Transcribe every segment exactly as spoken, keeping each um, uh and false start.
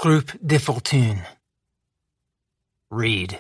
Troupe de Fortune. Read.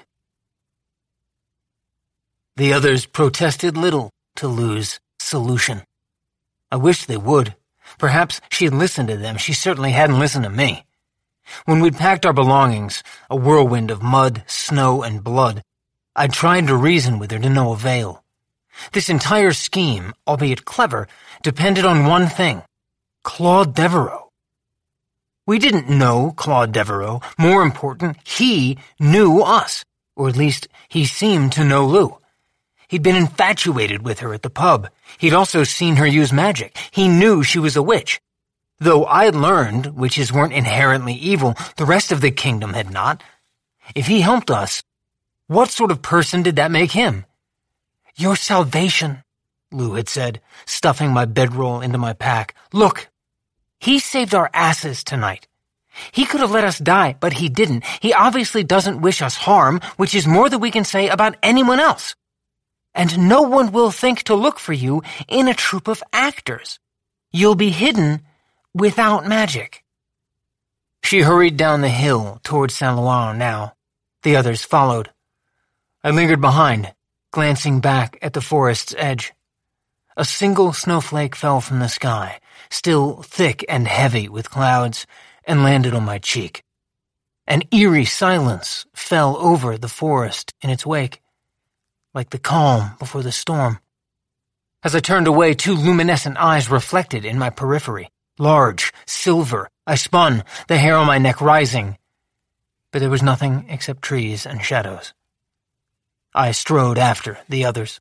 The others protested little to Lou's solution. I wished they would. Perhaps she had listened to them. She certainly hadn't listened to me. When we'd packed our belongings, a whirlwind of mud, snow, and blood, I tried to reason with her to no avail. This entire scheme, albeit clever, depended on one thing: Claude Devereaux. We didn't know Claude Devereaux. More important, he knew us, or at least he seemed to know Lou. He'd been infatuated with her at the pub. He'd also seen her use magic. He knew she was a witch. Though I'd learned witches weren't inherently evil, the rest of the kingdom had not. If he helped us, what sort of person did that make him? Your salvation, Lou had said, stuffing my bedroll into my pack. Look, he saved our asses tonight. He could have let us die, but he didn't. He obviously doesn't wish us harm, which is more than we can say about anyone else. And no one will think to look for you in a troupe of actors. You'll be hidden without magic. She hurried down the hill toward Saint Laurent now. The others followed. I lingered behind, glancing back at the forest's edge. A single snowflake fell from the sky, still thick and heavy with clouds, and landed on my cheek. An eerie silence fell over the forest in its wake, like the calm before the storm. As I turned away, two luminescent eyes reflected in my periphery. Large, silver. I spun, the hair on my neck rising. But there was nothing except trees and shadows. I strode after the others.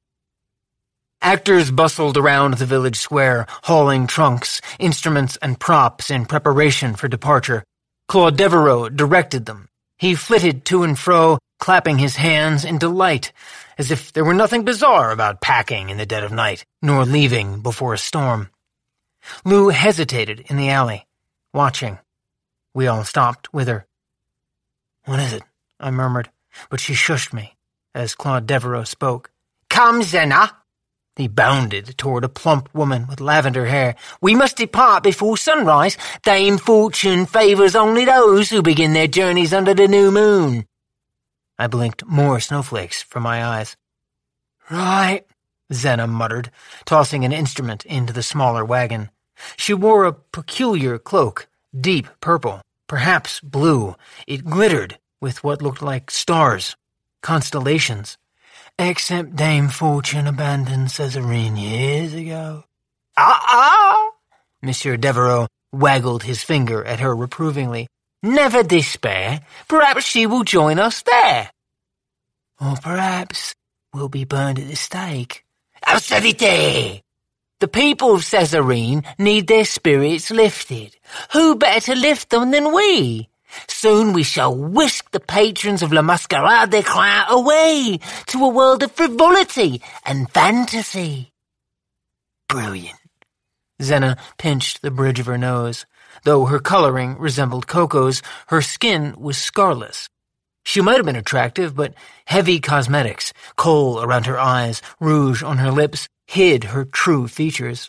Actors bustled around the village square, hauling trunks, instruments, and props in preparation for departure. Claude Devereaux directed them. He flitted to and fro, clapping his hands in delight, as if there were nothing bizarre about packing in the dead of night, nor leaving before a storm. Lou hesitated in the alley, watching. We all stopped with her. "What is it?" I murmured, but she shushed me as Claude Devereaux spoke. "Come, Zena!" He bounded toward a plump woman with lavender hair. "We must depart before sunrise. Dame Fortune favours only those who begin their journeys under the new moon." I blinked more snowflakes from my eyes. "Right," Zena muttered, tossing an instrument into the smaller wagon. She wore a peculiar cloak, deep purple, perhaps blue. It glittered with what looked like stars, constellations. "Except Dame Fortune abandoned Césarine years ago." "Ah-ah!" Monsieur Devereaux waggled his finger at her reprovingly. "Never despair. Perhaps she will join us there." "Or perhaps we'll be burned at the stake." "Absurdité! The people of Césarine need their spirits lifted. Who better to lift them than we? Soon we shall whisk the patrons of La Mascarade des Crins away to a world of frivolity and fantasy." Brilliant. Zena pinched the bridge of her nose. Though her coloring resembled Coco's, her skin was scarless. She might have been attractive, but heavy cosmetics, kohl around her eyes, rouge on her lips, hid her true features.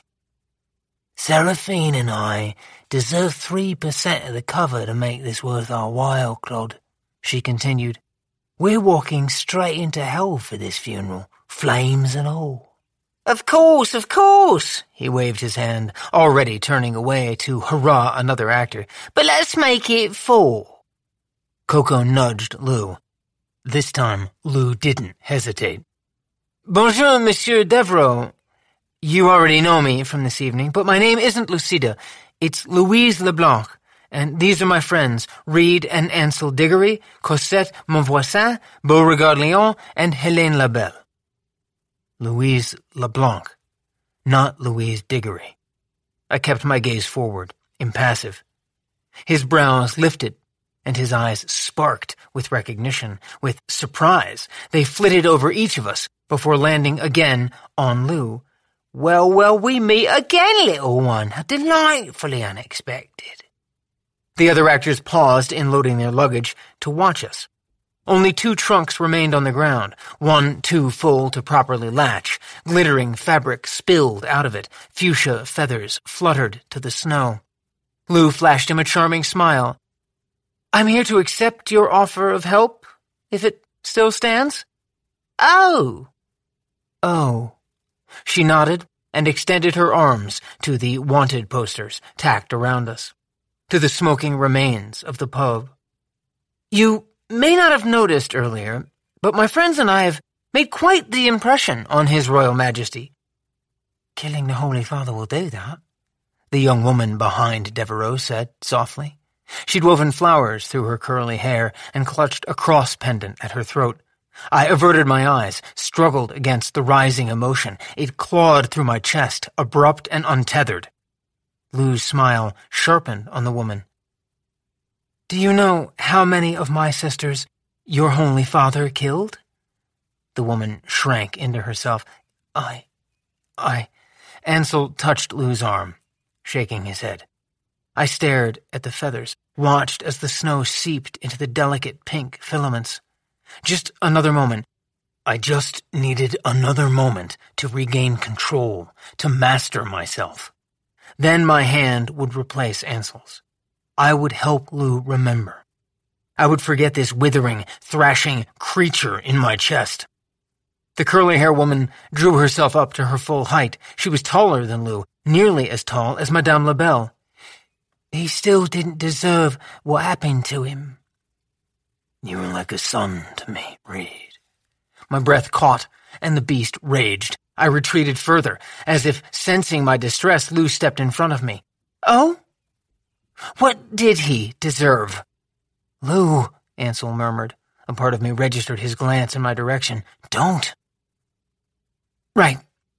"Seraphine and I deserve three percent of the cover to make this worth our while, Claude," she continued. "We're walking straight into hell for this funeral, flames and all." "Of course, of course," he waved his hand, already turning away to hurrah another actor. "But let's make it four." Coco nudged Lou. This time, Lou didn't hesitate. "Bonjour, Monsieur Devereaux. You already know me from this evening, but my name isn't Lucida. It's Louise Leblanc, and these are my friends, Reed and Ansel Diggory, Cosette Monvoisin, Beauregard Lyon, and Helene Labelle." Louise Leblanc, not Louise Diggory. I kept my gaze forward, impassive. His brows lifted, and his eyes sparked with recognition, with surprise. They flitted over each of us before landing again on Lou. "Well, well, we meet again, little one. How delightfully unexpected." The other actors paused in loading their luggage to watch us. Only two trunks remained on the ground, one too full to properly latch. Glittering fabric spilled out of it. Fuchsia feathers fluttered to the snow. Lou flashed him a charming smile. I'm here to accept your offer of help, if it still stands. Oh. Oh. She nodded and extended her arms to the wanted posters tacked around us, to the smoking remains of the pub. You may not have noticed earlier, but my friends and I have made quite the impression on His Royal Majesty. Killing the Holy Father will do that, the young woman behind Devereux said softly. She'd woven flowers through her curly hair and clutched a cross pendant at her throat. I averted my eyes, struggled against the rising emotion. It clawed through my chest, abrupt and untethered. Lou's smile sharpened on the woman. Do you know how many of my sisters your Holy Father killed? The woman shrank into herself. I... I... Ansel touched Lou's arm, shaking his head. I stared at the feathers, watched as the snow seeped into the delicate pink filaments. Just another moment. I just needed another moment to regain control, to master myself. Then my hand would replace Ansel's. I would help Lou remember. I would forget this withering, thrashing creature in my chest. The curly-hair woman drew herself up to her full height. She was taller than Lou, nearly as tall as Madame Labelle. He still didn't deserve what happened to him. You were like a son to me, Reed. My breath caught, and the beast raged. I retreated further, as if sensing my distress. Lou stepped in front of me. Oh? What did he deserve? Lou, Ansel murmured. A part of me registered his glance in my direction. Don't. Right.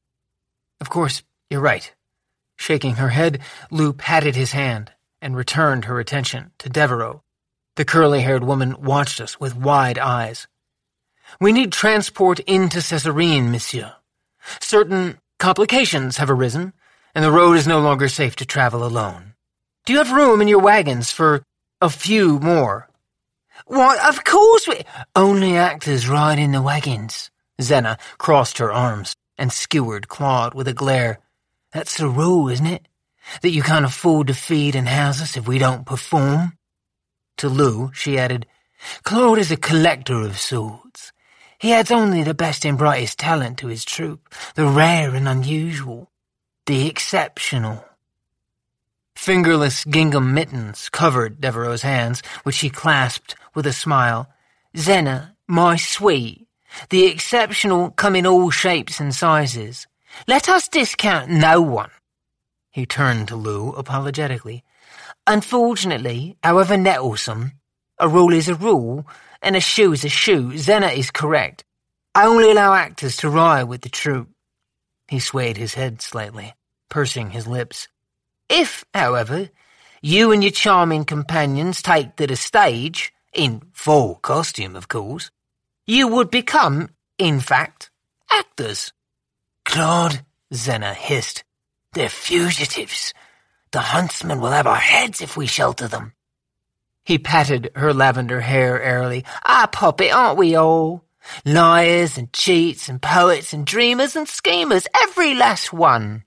Of course, you're right. Shaking her head, Lou patted his hand and returned her attention to Devereux. The curly-haired woman watched us with wide eyes. We need transport into Césarine, monsieur. Certain complications have arisen, and the road is no longer safe to travel alone. Do you have room in your wagons for a few more? Why, of course we... Only actors ride in the wagons. Zena crossed her arms and skewered Claude with a glare. That's the rule, isn't it? That you can't afford to feed and house us if we don't perform? To Lou, she added, Claude is a collector of swords. He adds only the best and brightest talent to his troupe, the rare and unusual, the exceptional. Fingerless gingham mittens covered Devereux's hands, which she clasped with a smile. Zena, my sweet, the exceptional come in all shapes and sizes. Let us discount no one. He turned to Lou apologetically. Unfortunately, however nettlesome, a rule is a rule, and a shoe is a shoe. Zena is correct. I only allow actors to ride with the troupe. He swayed his head slightly, pursing his lips. If, however, you and your charming companions take to the stage, in full costume, of course, you would become, in fact, actors. Claude, Zena hissed, they're fugitives. The huntsmen will have our heads if we shelter them. He patted her lavender hair airily. Ah, Poppy, aren't we all? Liars and cheats and poets and dreamers and schemers, every last one.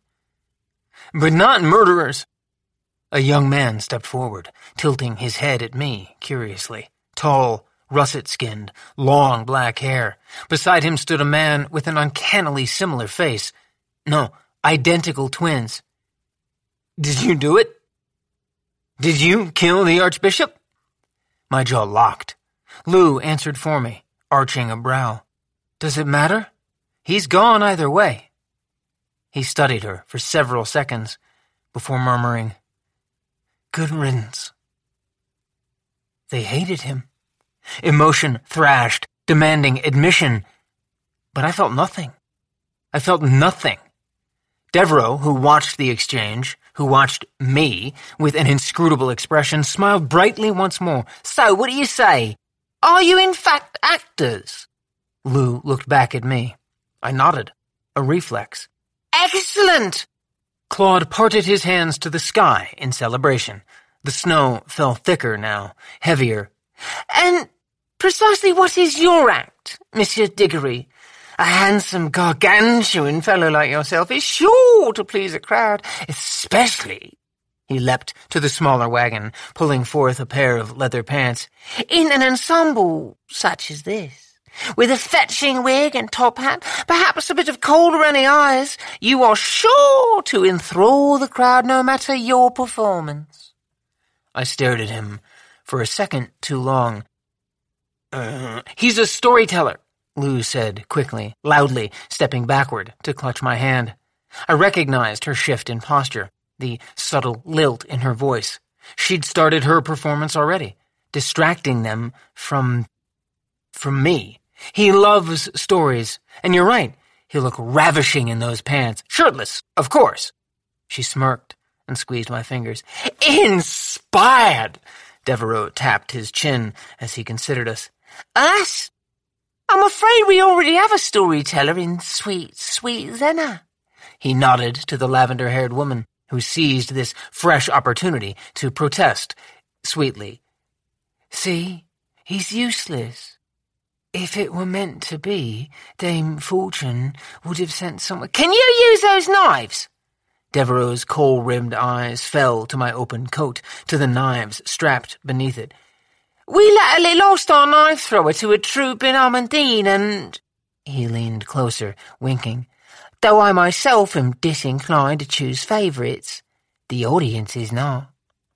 But not murderers. A young man stepped forward, tilting his head at me curiously. Tall, russet-skinned, long black hair. Beside him stood a man with an uncannily similar face. No, identical twins. Did you do it? Did you kill the Archbishop? My jaw locked. Lou answered for me, arching a brow. Does it matter? He's gone either way. He studied her for several seconds before murmuring, Good riddance. They hated him. Emotion thrashed, demanding admission. But I felt nothing. I felt nothing. Devereux, who watched the exchange, who watched me with an inscrutable expression, smiled brightly once more. So, what do you say? Are you in fact actors? Lou looked back at me. I nodded, a reflex. Excellent! Claude parted his hands to the sky in celebration. The snow fell thicker now, heavier. And precisely what is your act, Monsieur Diggory? A handsome, gargantuan fellow like yourself is sure to please a crowd, especially He leapt to the smaller wagon, pulling forth a pair of leather pants. "In an ensemble such as this, with a fetching wig and top hat, perhaps a bit of cold around the eyes, you are sure to enthrall the crowd no matter your performance." I stared at him for a second too long. Uh, he's a storyteller, Lou said quickly, loudly, stepping backward to clutch my hand. I recognized her shift in posture, the subtle lilt in her voice. She'd started her performance already, distracting them from... from me. He loves stories, and you're right, he'll look ravishing in those pants. Shirtless, of course. She smirked and squeezed my fingers. "Inspired!" Devereaux tapped his chin as he considered us. "Us? I'm afraid we already have a storyteller in sweet, sweet Zena." He nodded to the lavender-haired woman, who seized this fresh opportunity to protest sweetly. "See, he's useless. If it were meant to be, Dame Fortune would have sent someone—" "Can you use those knives?" Devereaux's coal-rimmed eyes fell to my open coat, to the knives strapped beneath it. "We latterly lost our knife thrower to a troop in Armandine, and—" He leaned closer, winking. "Though I myself am disinclined to choose favourites, the audience is not."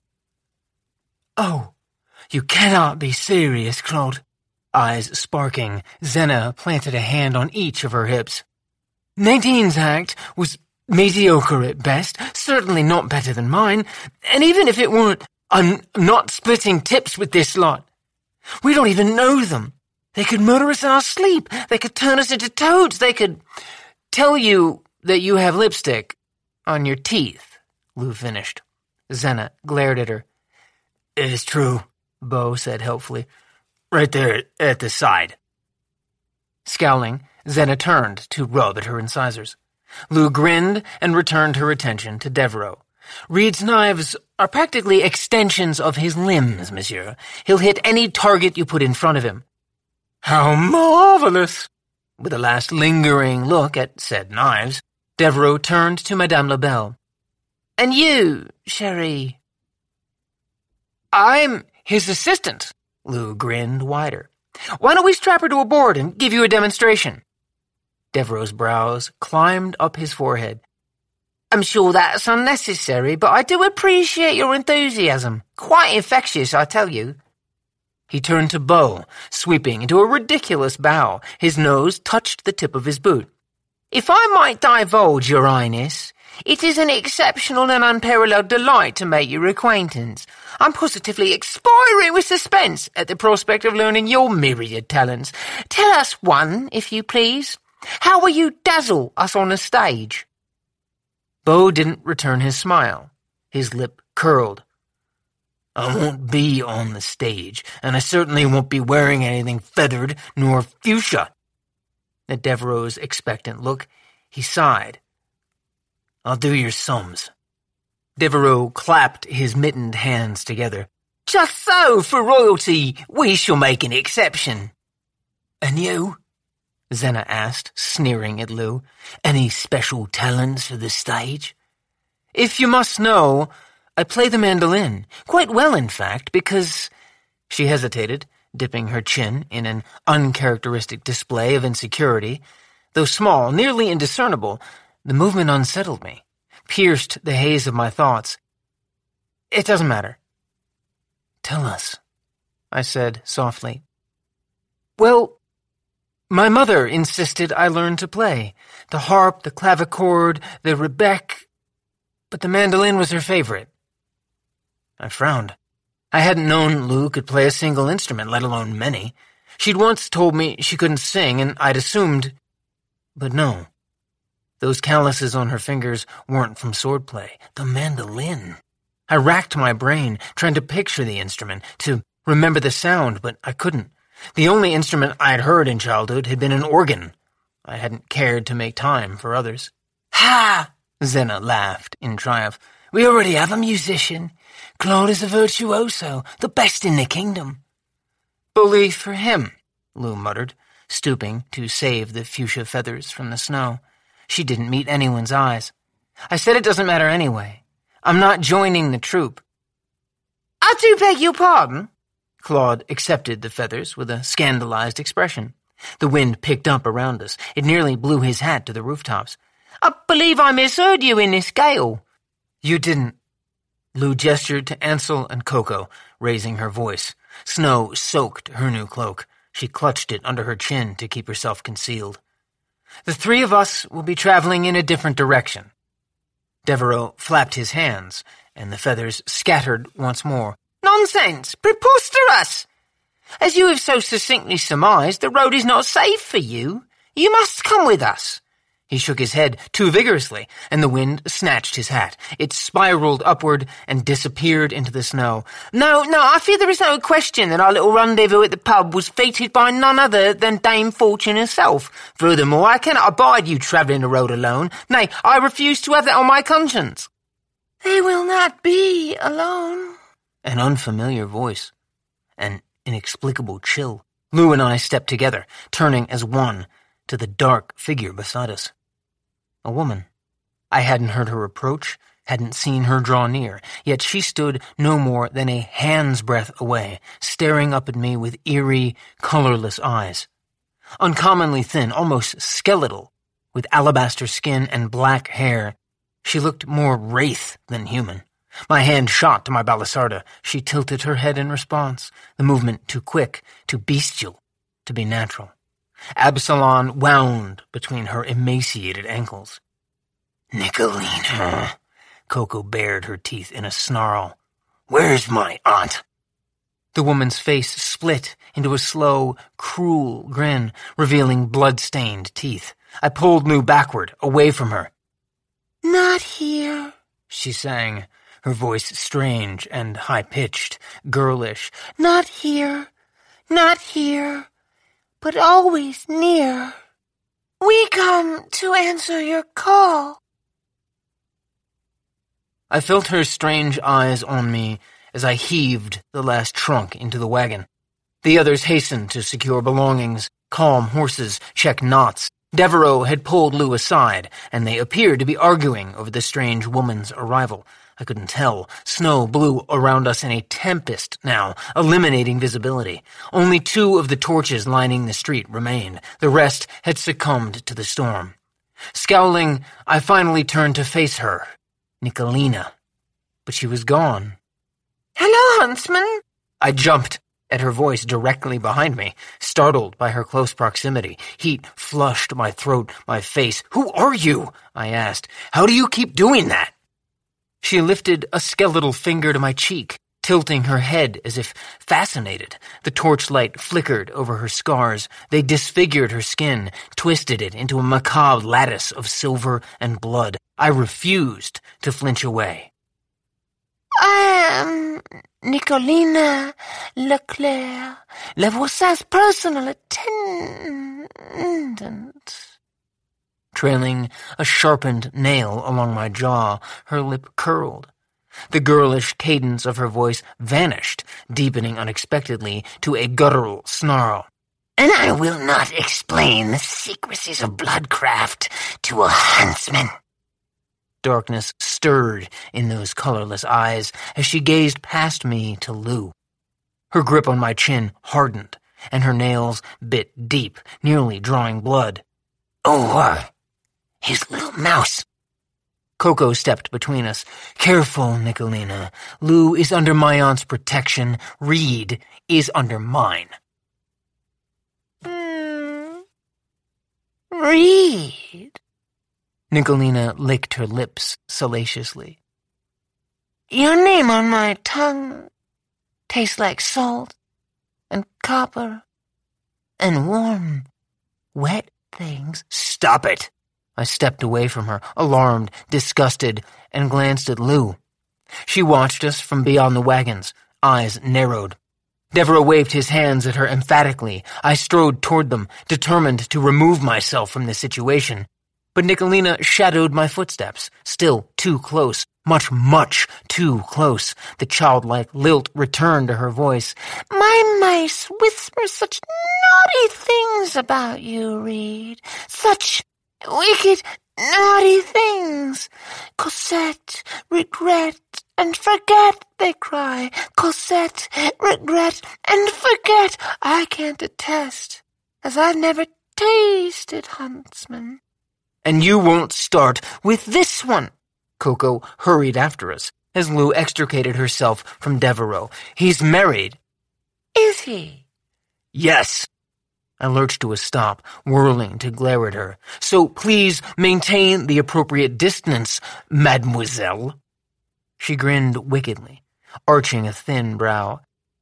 "Oh, you cannot be serious, Claude." Eyes sparking, Zena planted a hand on each of her hips. "Nadine's act was mediocre at best, certainly not better than mine, and even if it weren't, I'm not splitting tips with this lot. We don't even know them. They could murder us in our sleep. They could turn us into toads. They could tell you that you have lipstick on your teeth," Lou finished. Zena glared at her. "It's true," Beau said helpfully. "Right there at the side." Scowling, Zena turned to rub at her incisors. Lou grinned and returned her attention to Devereaux. "Reed's knives are practically extensions of his limbs, monsieur. He'll hit any target you put in front of him." "How marvelous!" With a last lingering look at said knives, Devereaux turned to Madame Labelle. "And you, chérie?" "I'm his assistant." Lou grinned wider. "Why don't we strap her to a board and give you a demonstration?" Devereaux's brows climbed up his forehead. "I'm sure that's unnecessary, but I do appreciate your enthusiasm. Quite infectious, I tell you." He turned to Beau, sweeping into a ridiculous bow. His nose touched the tip of his boot. "If I might divulge, Your Highness, it is an exceptional and unparalleled delight to make your acquaintance. I'm positively expiring with suspense at the prospect of learning your myriad talents. Tell us one, if you please. How will you dazzle us on the stage?" Beau didn't return his smile. His lip curled. "I won't be on the stage, and I certainly won't be wearing anything feathered nor fuchsia." At Devereaux's expectant look, he sighed. "I'll do your sums." Devereaux clapped his mittened hands together. "Just so, for royalty, we shall make an exception." "And you?" Zena asked, sneering at Lou. "Any special talents for the stage?" "If you must know, I play the mandolin. Quite well, in fact, because—" She hesitated, dipping her chin in an uncharacteristic display of insecurity. Though small, nearly indiscernible, the movement unsettled me, pierced the haze of my thoughts. "It doesn't matter." "Tell us," I said softly. "Well, my mother insisted I learn to play. The harp, the clavichord, the rebec, but the mandolin was her favorite." I frowned. I hadn't known Lou could play a single instrument, let alone many. She'd once told me she couldn't sing, and I'd assumed... But no. Those calluses on her fingers weren't from swordplay. The mandolin. I racked my brain, trying to picture the instrument, to remember the sound, but I couldn't. The only instrument I'd heard in childhood had been an organ. I hadn't cared to make time for others. "Ha!" Zena laughed in triumph. "We already have a musician. Claude is a virtuoso, the best in the kingdom." "Bully for him," Lou muttered, stooping to save the fuchsia feathers from the snow. She didn't meet anyone's eyes. I said it doesn't matter anyway. I'm not joining the troop." "I do beg your pardon." Claude accepted the feathers with a scandalized expression. The wind picked up around us. It nearly blew his hat to the rooftops. "I believe I misheard you in this gale." "You didn't." Lou gestured to Ansel and Coco, raising her voice. Snow soaked her new cloak. She clutched it under her chin to keep herself concealed. "The three of us will be traveling in a different direction." Devereaux flapped his hands, and the feathers scattered once more. "Nonsense! Preposterous! As you have so succinctly surmised, the road is not safe for you. You must come with us." He shook his head too vigorously, and the wind snatched his hat. It spiraled upward and disappeared into the snow. "No, no, I fear there is no question that our little rendezvous at the pub was fated by none other than Dame Fortune herself. Furthermore, I cannot abide you travelling the road alone. Nay, I refuse to have that on my conscience." "They will not be alone." An unfamiliar voice. An inexplicable chill. Lou and I stepped together, turning as one to the dark figure beside us. A woman. I hadn't heard her approach, hadn't seen her draw near, yet she stood no more than a hand's breadth away, staring up at me with eerie, colorless eyes. Uncommonly thin, almost skeletal, with alabaster skin and black hair, she looked more wraith than human. My hand shot to my balisarda. She tilted her head in response, the movement too quick, too bestial, to be natural. Absalon wound between her emaciated ankles. "Nicolina," Coco bared her teeth in a snarl. "Where's my aunt?" The woman's face split into a slow, cruel grin, revealing blood-stained teeth. I pulled Lou backward, away from her. "Not here," she sang, her voice strange and high-pitched, girlish. "Not here, not here, but always near. We come to answer your call." I felt her strange eyes on me as I heaved the last trunk into the wagon. The others hastened to secure belongings, calm horses, check knots. Devereaux had pulled Lou aside, and they appeared to be arguing over the strange woman's arrival. I couldn't tell. Snow blew around us in a tempest now, eliminating visibility. Only two of the torches lining the street remained. The rest had succumbed to the storm. Scowling, I finally turned to face her, Nicolina. But she was gone. "Hello, huntsman!" I jumped at her voice directly behind me, startled by her close proximity. Heat flushed my throat, my face. "Who are you?" I asked. "How do you keep doing that?" She lifted a skeletal finger to my cheek, tilting her head as if fascinated. The torchlight flickered over her scars. They disfigured her skin, twisted it into a macabre lattice of silver and blood. I refused to flinch away. "I am Nicolina Leclerc, La Voisin's personal attendant." Trailing a sharpened nail along my jaw, her lip curled. The girlish cadence of her voice vanished, deepening unexpectedly to a guttural snarl. "And I will not explain the secrecies of bloodcraft to a huntsman." Darkness stirred in those colorless eyes as she gazed past me to Lou. Her grip on my chin hardened, and her nails bit deep, nearly drawing blood. "Oh, uh, his little mouse." Coco stepped between us. "Careful, Nicolina. Lou is under my aunt's protection. Reed is under mine." Mm. "Reed?" Nicolina licked her lips salaciously. "Your name on my tongue tastes like salt and copper and warm, wet things." "Stop it!" I stepped away from her, alarmed, disgusted, and glanced at Lou. She watched us from beyond the wagons, eyes narrowed. Devereaux waved his hands at her emphatically. I strode toward them, determined to remove myself from the situation. But Nicolina shadowed my footsteps, still too close, much, much too close. The childlike lilt returned to her voice. "My mice whisper such naughty things about you, Reed. Such wicked Naughty things! Cosette, regret, and forget, they cry. Cosette, regret, and forget. I can't attest, as I've never tasted Huntsman. And you won't start with this one. Coco hurried after us as Lou extricated herself from Devereaux. He's married. Is he? Yes. I lurched to a stop, whirling to glare at her. So please maintain the appropriate distance, mademoiselle. She grinned wickedly, arching a thin brow.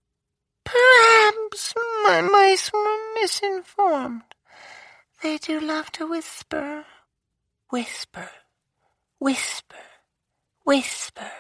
Perhaps my mice were misinformed. They do love to whisper, whisper, whisper, whisper.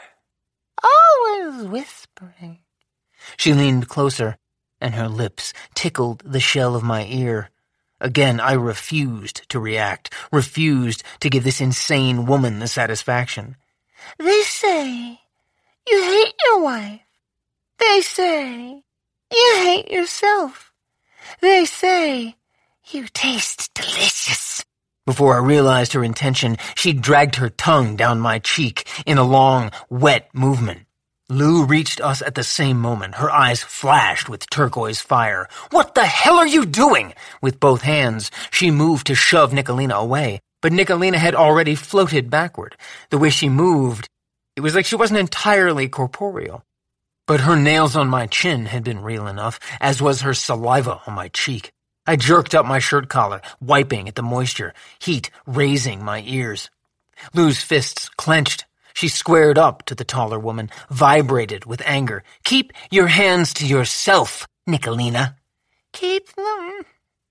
Always whispering. She leaned closer, and her lips tickled the shell of my ear. Again, I refused to react, refused to give this insane woman the satisfaction. They say you hate your wife. They say you hate yourself. They say you taste delicious. Before I realized her intention, she dragged her tongue down my cheek in a long, wet movement. Lou reached us at the same moment. Her eyes flashed with turquoise fire. What the hell are you doing? With both hands, she moved to shove Nicolina away, but Nicolina had already floated backward. The way she moved, it was like she wasn't entirely corporeal. But her nails on my chin had been real enough, as was her saliva on my cheek. I jerked up my shirt collar, wiping at the moisture, heat raising my ears. Lou's fists clenched. She squared up to the taller woman, vibrated with anger. Keep your hands to yourself, Nicolina. Keep them.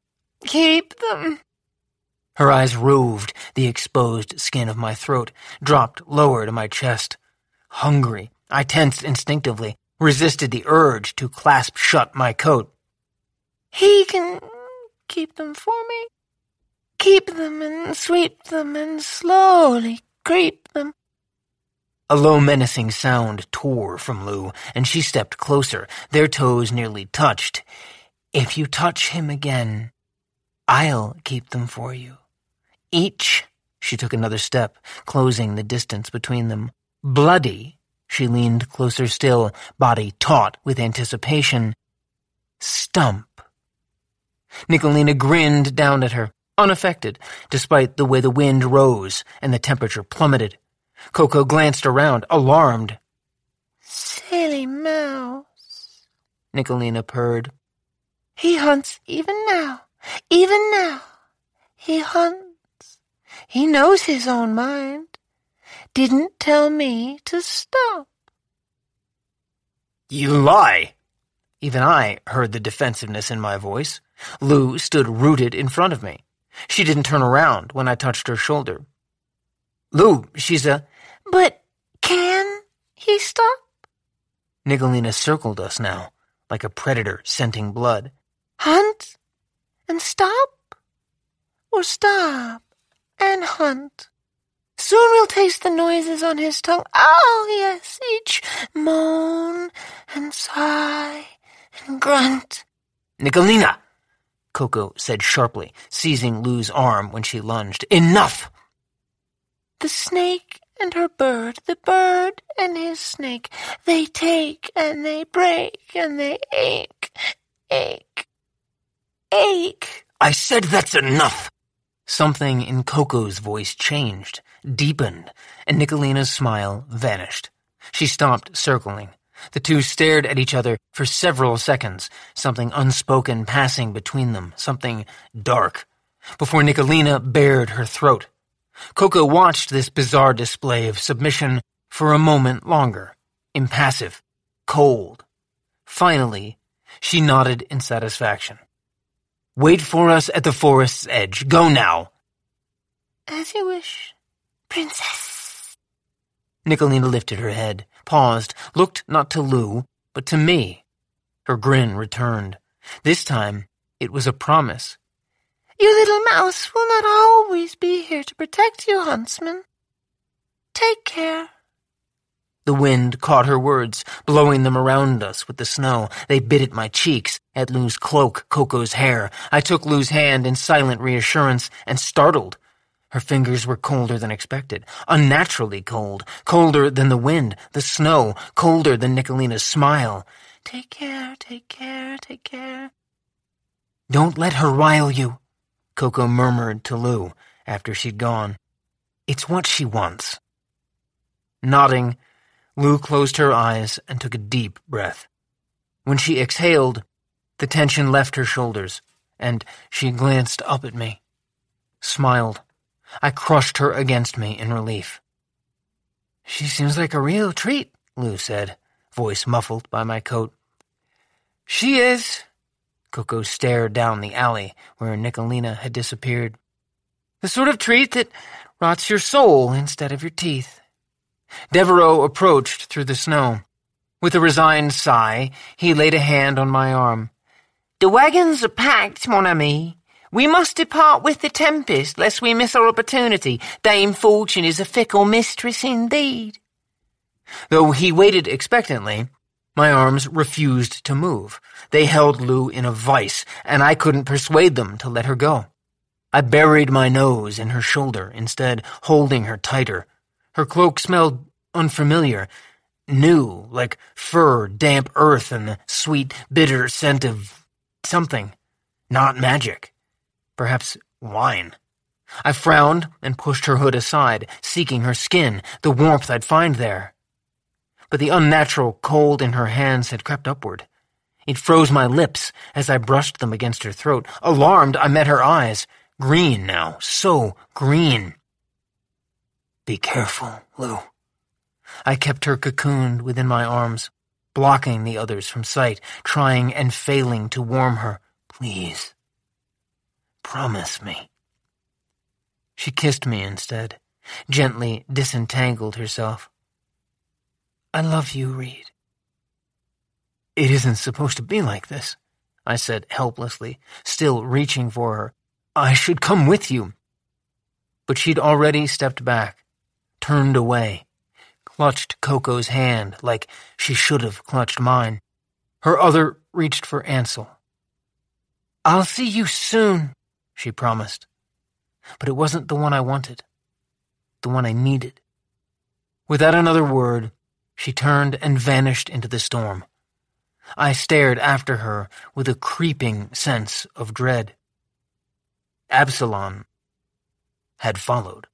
Keep them. Her eyes roved the exposed skin of my throat, dropped lower to my chest. Hungry, I tensed instinctively, resisted the urge to clasp shut my coat. He can keep them for me. Keep them and sweep them and slowly creep them. A low menacing sound tore from Lou, and she stepped closer. Their toes nearly touched. If you touch him again, I'll keep them for you. Each, she took another step, closing the distance between them. Bloody, she leaned closer still, body taut with anticipation. Stump. Nicolina grinned down at her, unaffected, despite the way the wind rose and the temperature plummeted. Coco glanced around, alarmed. Silly mouse, Nicolina purred. He hunts even now, even now. He hunts. He knows his own mind. Didn't tell me to stop. You lie. Even I heard the defensiveness in my voice. Lou stood rooted in front of me. She didn't turn around when I touched her shoulder. Lou, she's a... But can he stop? Nicolina circled us now, like a predator scenting blood. Hunt and stop? Or stop and hunt? Soon we'll taste the noises on his tongue. Oh, yes, each moan and sigh and grunt. Nicolina! Coco said sharply, seizing Lou's arm when she lunged. Enough! The snake and her bird, the bird and his snake, they take and they break and they ache, ache, ache. I said that's enough! Something in Coco's voice changed, deepened, and Nicolina's smile vanished. She stopped circling. The two stared at each other for several seconds, something unspoken passing between them, something dark, before Nicolina bared her throat. Coco watched this bizarre display of submission for a moment longer, impassive, cold. Finally, she nodded in satisfaction. Wait for us at the forest's edge. Go now. As you wish, princess. Nicolina lifted her head, paused, looked not to Lou, but to me. Her grin returned. This time, it was a promise. Your little mouse will not always be here to protect you, huntsman. Take care. The wind caught her words, blowing them around us with the snow. They bit at my cheeks, at Lou's cloak, Coco's hair. I took Lou's hand in silent reassurance and startled. Her fingers were colder than expected, unnaturally cold, colder than the wind, the snow, colder than Nicolina's smile. Take care, take care, take care. Don't let her rile you, Coco murmured to Lou after she'd gone. It's what she wants. Nodding, Lou closed her eyes and took a deep breath. When she exhaled, the tension left her shoulders, and she glanced up at me, smiled. I crushed her against me in relief. She seems like a real treat, Lou said, voice muffled by my coat. She is. Coco stared down the alley where Nicolina had disappeared. The sort of treat that rots your soul instead of your teeth. Devereaux approached through the snow. With a resigned sigh, he laid a hand on my arm. The wagons are packed, mon ami. We must depart with the tempest, lest we miss our opportunity. Dame Fortune is a fickle mistress indeed. Though he waited expectantly, my arms refused to move. They held Lou in a vice, and I couldn't persuade them to let her go. I buried my nose in her shoulder instead, holding her tighter. Her cloak smelled unfamiliar, new, like fur, damp earth, and the sweet, bitter scent of something, not magic. Perhaps wine. I frowned and pushed her hood aside, seeking her skin, the warmth I'd find there. But the unnatural cold in her hands had crept upward. It froze my lips as I brushed them against her throat. Alarmed, I met her eyes. Green now, so green. Be careful, Lou. I kept her cocooned within my arms, blocking the others from sight, trying and failing to warm her. Please. Promise me. She kissed me instead, gently disentangled herself. I love you, Reed. It isn't supposed to be like this, I said helplessly, still reaching for her. I should come with you. But she'd already stepped back, turned away, clutched Coco's hand like she should have clutched mine. Her other reached for Ansel. I'll see you soon, she promised. But it wasn't the one I wanted, the one I needed. Without another word, she turned and vanished into the storm. I stared after her with a creeping sense of dread. Absalom had followed.